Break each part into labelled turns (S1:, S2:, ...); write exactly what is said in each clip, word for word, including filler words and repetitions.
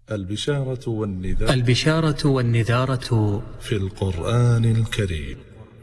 S1: البشارة والنذارة
S2: البشارة والنذارة
S1: في القرآن الكريم.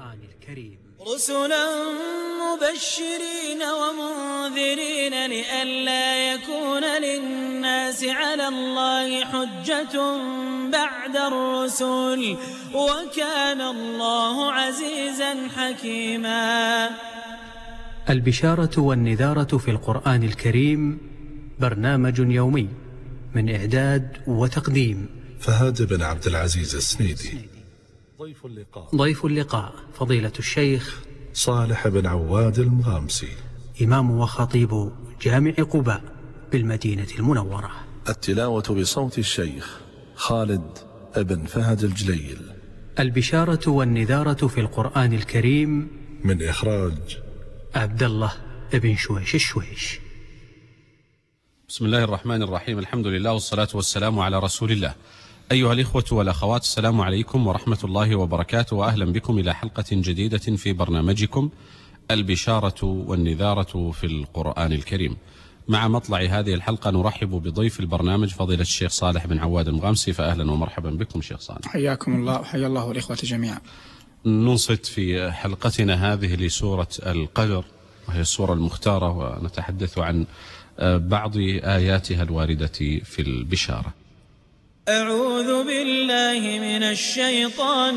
S3: رسلا مبشرين ومنذرين لئلا يكون للناس على الله حجة بعد الرسل وكان الله عزيزا حكيما.
S2: البشارة والنذارة في القرآن الكريم برنامج يومي من إعداد وتقديم
S1: فهد بن عبد العزيز السنيدي. ضيف اللقاء
S2: ضيف اللقاء فضيلة الشيخ
S1: صالح بن عواد المغامسي،
S2: إمام وخطيب جامع قباء بالمدينة المنورة.
S1: التلاوة بصوت الشيخ خالد بن فهد الجليل.
S2: البشارة والنذارة في القرآن الكريم
S1: من إخراج
S2: عبد الله بن شويش الشويش.
S4: بسم الله الرحمن الرحيم، الحمد لله والصلاة والسلام على رسول الله. أيها الإخوة والأخوات، السلام عليكم ورحمة الله وبركاته، وأهلا بكم إلى حلقة جديدة في برنامجكم البشارة والنذارة في القرآن الكريم. مع مطلع هذه الحلقة نرحب بضيف البرنامج فضيلة الشيخ صالح بن عواد المغامسي، فأهلا ومرحبا بكم شيخ صالح.
S5: حياكم الله وحيا الله الإخوة جميعا.
S4: ننصت في حلقتنا هذه لسورة القدر، وهي السورة المختارة، ونتحدث عن بعض آياتها الواردة في البشارة.
S3: أعوذ بالله من الشيطان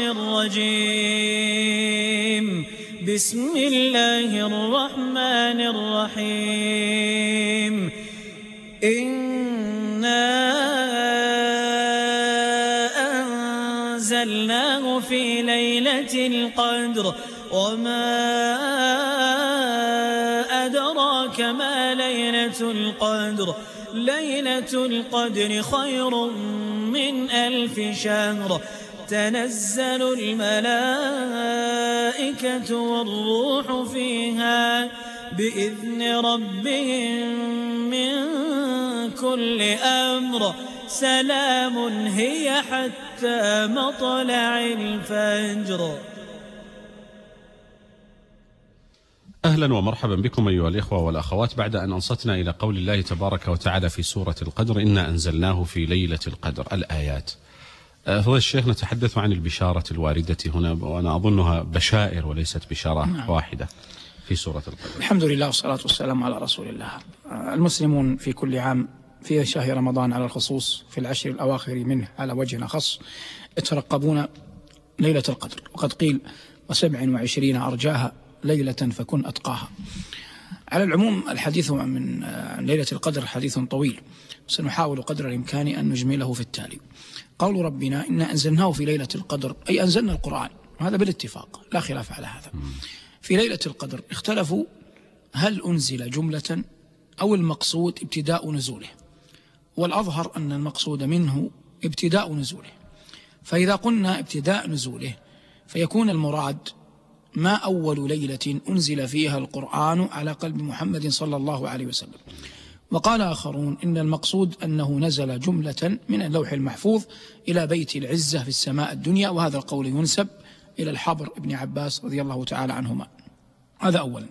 S3: الرجيم. بسم الله الرحمن الرحيم. إنا أنزلناه في ليلة القدر وما أدراك ما ليلة القدر. ليلة القدر خير من ألف شهر. تنزل الملائكة والروح فيها بإذن ربهم من كل أمر. سلام هي حتى مطلع الفجر.
S4: أهلا ومرحبا بكم أيها الإخوة والأخوات. بعد أن أنصتنا إلى قول الله تبارك وتعالى في سورة القدر إنا أنزلناه في ليلة القدر الآيات، فضيلة الشيخ نتحدث عن البشارة الواردة هنا، وأنا أظنها بشائر وليست بشارة نعم. واحدة في سورة القدر.
S5: الحمد لله والصلاة والسلام على رسول الله. المسلمون في كل عام في شهر رمضان على الخصوص في العشر الأواخر منه على وجه خاص يترقبون ليلة القدر، وقد قيل وسبع وعشرين أرجاها ليلة فكن أتقاها. على العموم الحديث من ليلة القدر حديث طويل، سنحاول قدر الإمكان أن نجمله في التالي. قول ربنا إنا أنزلناه في ليلة القدر، أي أنزلنا القرآن، وهذا بالاتفاق لا خلاف على هذا. في ليلة القدر اختلفوا هل أنزل جملة أو المقصود ابتداء نزوله، والأظهر أن المقصود منه ابتداء نزوله. فإذا قلنا ابتداء نزوله فيكون المراد ما أول ليلة أنزل فيها القرآن على قلب محمد صلى الله عليه وسلم. وقال آخرون إن المقصود أنه نزل جملة من اللوح المحفوظ إلى بيت العزة في السماء الدنيا، وهذا القول ينسب إلى الحبر ابن عباس رضي الله تعالى عنهما. هذا أولا.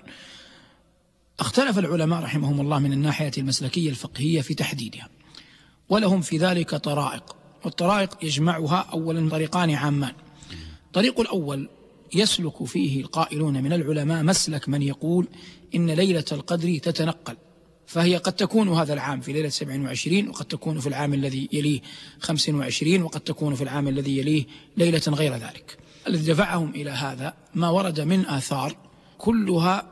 S5: اختلف العلماء رحمهم الله من الناحية المسلكية الفقهية في تحديدها، ولهم في ذلك طرائق، والطرائق يجمعها أولا طريقان عامان. الطريق الأول يسلك فيه القائلون من العلماء مسلك من يقول إن ليلة القدر تتنقل، فهي قد تكون هذا العام في ليلة سبع وعشرين، وقد تكون في العام الذي يليه خمس وعشرين، وقد تكون في العام الذي يليه ليلة غير ذلك. الذي دفعهم إلى هذا ما ورد من آثار كلها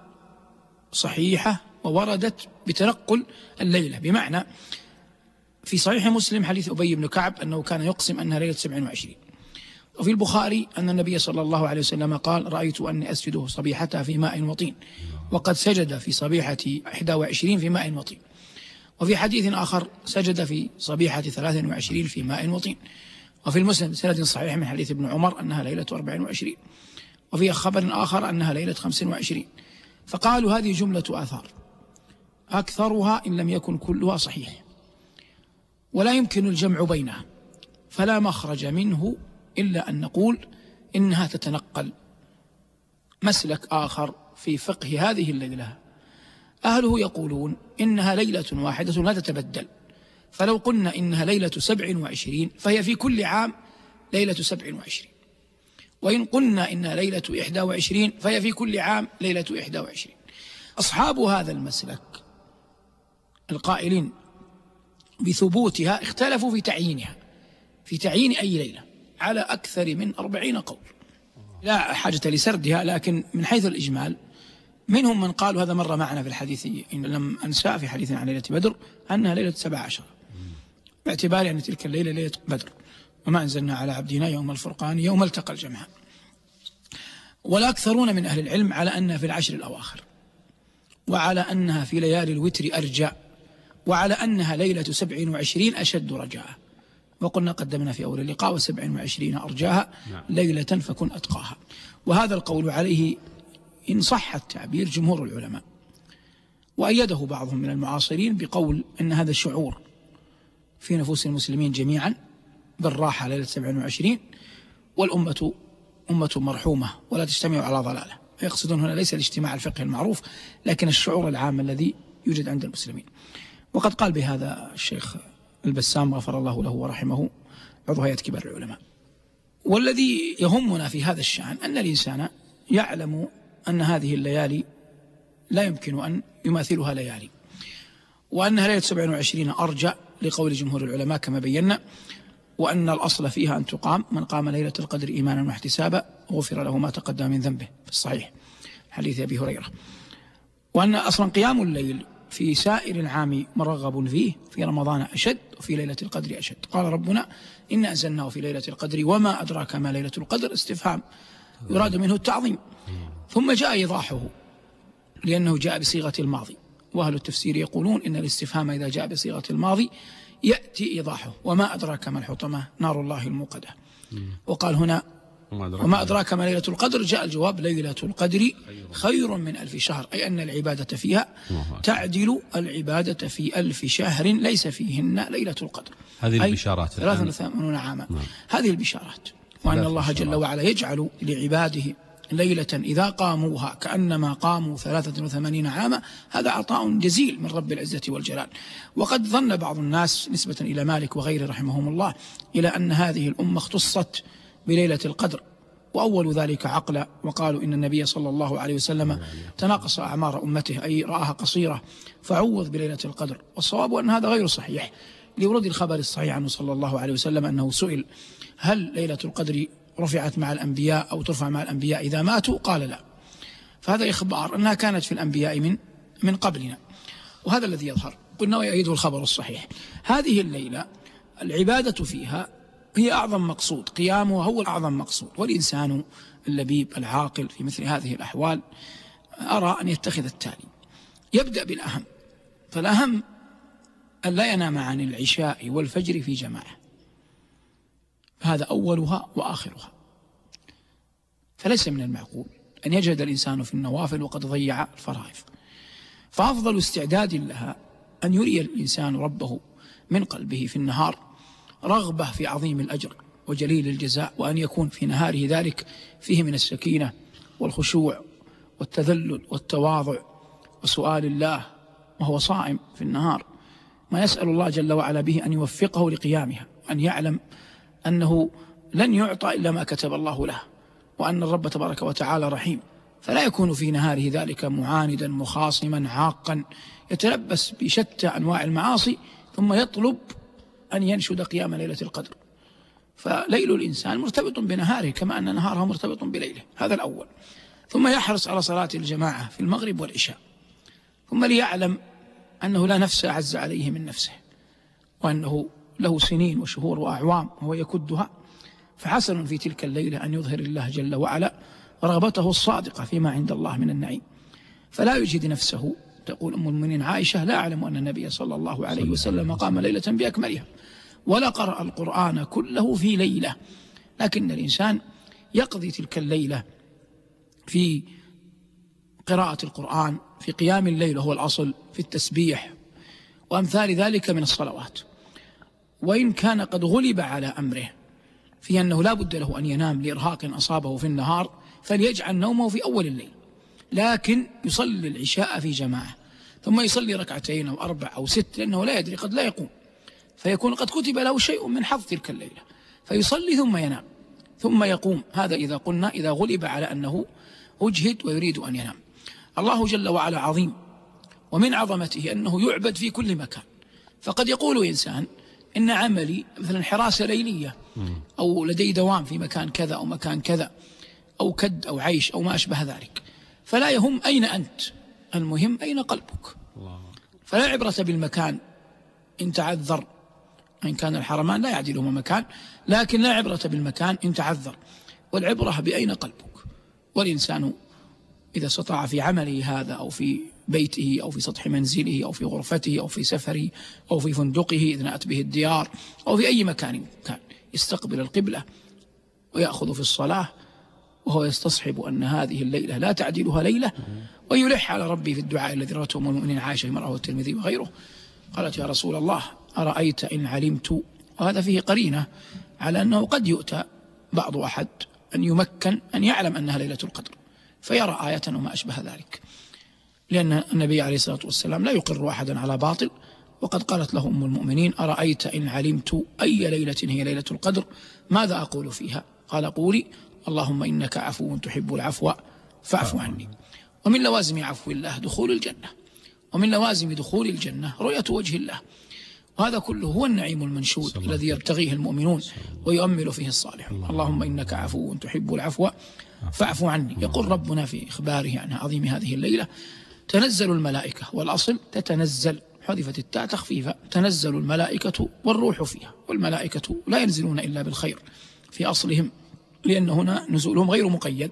S5: صحيحة ووردت بتنقل الليلة، بمعنى في صحيح مسلم حديث أبي بن كعب أنه كان يقسم أنها ليلة سبع وعشرين، وفي البخاري أن النبي صلى الله عليه وسلم قال رأيت أني أسجد صبيحتها في ماء وطين، وقد سجد في صبيحة إحدى وعشرين في ماء وطين. وفي حديث آخر سجد في صبيحة ثلاث وعشرين في ماء وطين. وفي المسلم سند صحيح من حديث ابن عمر أنها ليلة أربع وعشرين، وفي خبر آخر أنها ليلة خمس وعشرين. فقالوا هذه جملة آثار أكثرها إن لم يكن كلها صحيح، ولا يمكن الجمع بينها، فلا مخرج منه إلا أن نقول إنها تتنقل. مسلك آخر في فقه هذه الليلة أهله يقولون إنها ليلة واحدة لا تتبدل، فلو قلنا إنها ليلة سبع وعشرين فهي في كل عام ليلة سبع وعشرين، وإن قلنا إنها ليلة إحدى وعشرين فهي في كل عام ليلة إحدى وعشرين. أصحاب هذا المسلك القائلين بثبوتها اختلفوا في تعيينها، في تعيين أي ليلة على أكثر من أربعين قول، لا حاجة لسردها، لكن من حيث الإجمال منهم من قالوا هذا مر معنا في الحديث إن لم أنسى في حديثنا عن ليلة بدر أنها ليلة سبع عشر، باعتبار أن تلك الليلة ليلة بدر، وما أنزلنا على عبدنا يوم الفرقان يوم التقى الجمعان. والأكثرون من أهل العلم على أنها في العشر الأواخر، وعلى أنها في ليالي الوتر أرجى، وعلى أنها ليلة سبع وعشرين أشد رجاء. وقلنا قدمنا في أول اللقاء وسبع وعشرين أرجاها ليلة فكن أتقاها. وهذا القول عليه إن صح التعبير جمهور العلماء، وأيده بعضهم من المعاصرين بقول أن هذا الشعور في نفوس المسلمين جميعا بالراحة ليلة سبع وعشرين، والأمة أمة مرحومة ولا تجتمع على ضلالة. يقصدون هنا ليس الاجتماع الفقهي المعروف، لكن الشعور العام الذي يوجد عند المسلمين. وقد قال بهذا الشيخ البسام غفر الله له ورحمه عضو هيئة كبار العلماء. والذي يهمنا في هذا الشأن أن الإنسان يعلم أن هذه الليالي لا يمكن أن يماثلها ليالي، وأنها ليلة سبع وعشرين أرجى لقول جمهور العلماء كما بينا، وأن الأصل فيها أن تقام، من قام ليلة القدر إيمانا واحتسابا غفر له ما تقدم من ذنبه في الصحيح حديث أبي هريرة. وأن أصلا قيام الليل في سائر العام مرغب فيه، في رمضان أشد وفي ليلة القدر أشد. قال ربنا إن أنزلناه في ليلة القدر وما أدراك ما ليلة القدر، استفهام يراد منه التعظيم، ثم جاء إيضاحه لأنه جاء بصيغة الماضي. وأهل التفسير يقولون إن الاستفهام إذا جاء بصيغة الماضي يأتي إيضاحه، وما أدراك ما الحطمة نار الله الموقدة. وقال هنا وما أدراك ما ليلة القدر، جاء الجواب ليلة القدر خير من ألف شهر، أي أن العبادة فيها تعدل العبادة في ألف شهر ليس فيهن ليلة القدر.
S4: هذه البشارات
S5: ثلاثة وثمانون عاما. هذه البشارات، وأن الله جل وعلا يجعل لعباده ليلة إذا قاموها كأنما قاموا ثلاثة وثمانين عاما، هذا عطاء جزيل من رب العزة والجلال. وقد ظن بعض الناس نسبة إلى مالك وغيره رحمهم الله إلى أن هذه الأمة اختصت بليلة القدر، وأول ذلك عقلا، وقالوا إن النبي صلى الله عليه وسلم تناقص أعمار أمته، أي رآها قصيرة فعوض بليلة القدر. والصواب أن هذا غير صحيح، لورود الخبر الصحيح عنه صلى الله عليه وسلم أنه سئل هل ليلة القدر رفعت مع الأنبياء أو ترفع مع الأنبياء إذا ماتوا؟ قال لا. فهذا إخبار أنها كانت في الأنبياء من من قبلنا، وهذا الذي يظهر، قلنا ويؤيده الخبر الصحيح. هذه الليلة العبادة فيها هي أعظم مقصود، قيامها هو الأعظم مقصود. والإنسان اللبيب العاقل في مثل هذه الأحوال أرى أن يتخذ التالي: يبدأ بالأهم، فالأهم أن لا ينام عن العشاء والفجر في جماعة، هذا أولها وآخرها. فليس من المعقول أن يجهد الإنسان في النوافل وقد ضيع الفرائض. فأفضل استعداد لها أن يري الإنسان ربه من قلبه في النهار رغبة في عظيم الأجر وجليل الجزاء، وأن يكون في نهاره ذلك فيه من السكينة والخشوع والتذلل والتواضع وسؤال الله وهو صائم في النهار، ما يسأل الله جل وعلا به أن يوفقه لقيامها، أن يعلم أنه لن يعطى إلا ما كتب الله له، وأن الرب تبارك وتعالى رحيم، فلا يكون في نهاره ذلك معاندا مخاصما عاقا يتلبس بشتى أنواع المعاصي ثم يطلب أن ينشد قيام ليلة القدر. فليل الإنسان مرتبط بنهاره كما أن نهاره مرتبط بليله، هذا الأول. ثم يحرص على صلاة الجماعة في المغرب والعشاء، ثم ليعلم أنه لا نفس أعز عليه من نفسه، وأنه له سنين وشهور وأعوام وهو يكدها، فحسن في تلك الليلة أن يظهر الله جل وعلا رغبته الصادقة فيما عند الله من النعيم، فلا يجهد نفسه. تقول أم المؤمنين عائشة: لا أعلم أن النبي صلى الله عليه وسلم قام ليلة بأكملها ولا قرأ القرآن كله في ليلة، لكن الإنسان يقضي تلك الليلة في قراءة القرآن، في قيام الليل وهو الأصل، في التسبيح وأمثال ذلك من الصلوات. وإن كان قد غلب على أمره في أنه لا بد له أن ينام لإرهاق أصابه في النهار، فليجعل نومه في أول الليل، لكن يصلي العشاء في جماعة، ثم يصلي ركعتين أو أربع أو ست، لأنه لا يدري قد لا يقوم، فيكون قد كتب له شيء من حظ تلك الليلة، فيصلي ثم ينام ثم يقوم. هذا إذا قلنا إذا غلب على أنه أجهد ويريد أن ينام. الله جل وعلا عظيم، ومن عظمته أنه يعبد في كل مكان. فقد يقول إنسان إن عملي مثلا حراسة ليلية، أو لدي دوام في مكان كذا أو مكان كذا، أو كد أو عيش أو ما أشبه ذلك، فلا يهم أين أنت، المهم أين قلبك. فلا عبرة بالمكان إن تعذر، إن كان الحرمان لا يعدلهما مكان، لكن لا عبرة بالمكان إن تعذر، والعبرة بأين قلبك. والإنسان إذا استطاع في عمله هذا أو في بيته أو في سطح منزله أو في غرفته أو في سفره أو في فندقه إذ نأت به الديار أو في أي مكان كان، يستقبل القبلة ويأخذ في الصلاة وهو يستصحب أن هذه الليلة لا تعدلها ليلة، ويلح على ربي في الدعاء الذي روته أم المؤمنين عائشة مرة والترمذي وغيره. قالت: يا رسول الله أرأيت إن علمت. وهذا فيه قرينة على أنه قد يؤتى بعض أحد أن يمكن أن يعلم أنها ليلة القدر فيرى آية وما أشبه ذلك، لأن النبي عليه الصلاة والسلام لا يقر أحدا على باطل. وقد قالت له أم المؤمنين: أرأيت إن علمت أي ليلة هي ليلة القدر ماذا أقول فيها؟ قال: قولي اللهم إنك عفو تحب العفو فاعف عني. ومن لوازم عفو الله دخول الجنة، ومن لوازم دخول الجنة رؤية وجه الله، وهذا كله هو النعيم المنشود الذي يبتغيه المؤمنون ويؤمل فيه الصالحون. اللهم إنك عفو تحب العفو فاعف عني. يقول ربنا في إخباره عن عظيم هذه الليلة: تنزل الملائكة، والأصل تتنزل، حذفت التاء تخفيفا، تنزل الملائكة والروح فيها. والملائكة لا ينزلون إلا بالخير في أصلهم، لأن هنا نزولهم غير مقيد،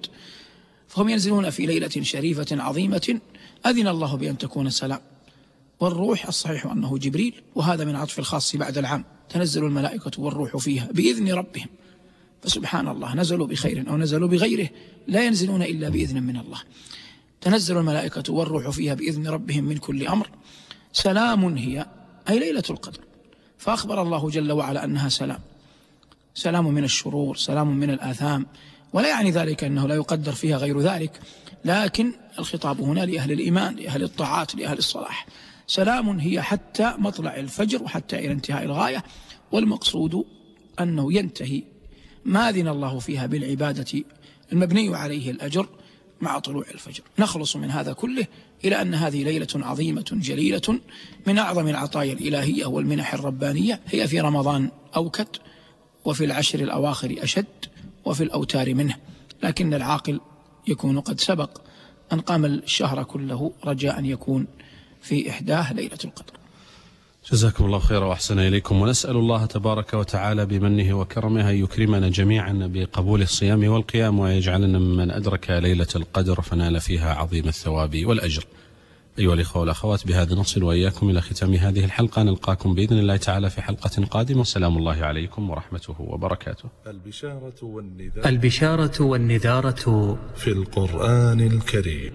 S5: فهم ينزلون في ليلة شريفة عظيمة أذن الله بأن تكون سلام. والروح الصحيح أنه جبريل، وهذا من عطف الخاص بعد العام. تنزل الملائكة والروح فيها بإذن ربهم. فسبحان الله، نزلوا بخير أو نزلوا بغيره لا ينزلون إلا بإذن من الله. تنزل الملائكة والروح فيها بإذن ربهم من كل أمر سلام هي، أي ليلة القدر. فأخبر الله جل وعلا أنها سلام، سلام من الشرور، سلام من الآثام. ولا يعني ذلك أنه لا يقدر فيها غير ذلك، لكن الخطاب هنا لأهل الإيمان، لأهل الطاعات، لأهل الصلاح. سلام هي حتى مطلع الفجر وحتى إلى انتهاء الغاية. والمقصود أنه ينتهي ما أذن الله فيها بالعبادة المبني عليه الأجر مع طلوع الفجر. نخلص من هذا كله إلى أن هذه ليلة عظيمة جليلة من أعظم العطايا الإلهية والمنح الربانية. هي في رمضان أوكد، وفي العشر الأواخر أشد، وفي الأوتار منه، لكن العاقل يكون قد سبق أن قام الشهر كله رجاء أن يكون في إحداه ليلة القدر.
S4: جزاكم الله خيرا وأحسن إليكم، ونسأل الله تبارك وتعالى بمنه وكرمه أن يكرمنا جميعا بقبول الصيام والقيام، ويجعلنا ممن أدرك ليلة القدر فنال فيها عظيم الثواب والأجر. أيها الإخوة والأخوات، بهذا نصل وإياكم إلى ختام هذه الحلقة. نلقاكم بإذن الله تعالى في حلقة قادمة. سلام الله عليكم ورحمته وبركاته.
S1: البشارة والنذارة
S2: البشارة والنذارة
S1: في القرآن الكريم.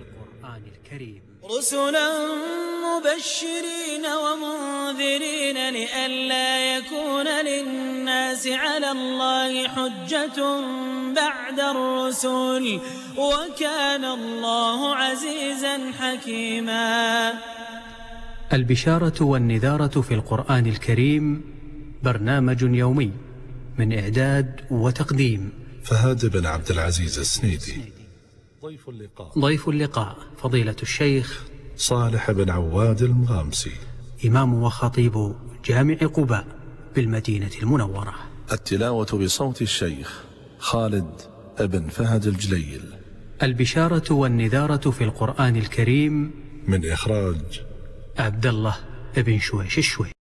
S3: رسلا مبشرين ومنذرين لئلا يكون للناس على الله حجة بعد الرسل، وكان الله عزيزا حكيما.
S2: البشارة والنذارة في القرآن الكريم برنامج يومي من إعداد وتقديم
S1: فهد بن عبد العزيز السنيدي. ضيف اللقاء
S2: ضيف اللقاء فضيلة الشيخ
S1: صالح بن عواد المغامسي،
S2: إمام وخطيب جامع قباء بالمدينة المنورة.
S1: التلاوة بصوت الشيخ خالد بن فهد الجليل.
S2: البشارة والنذارة في القرآن الكريم
S1: من إخراج
S2: عبد الله بن شويش الشويش.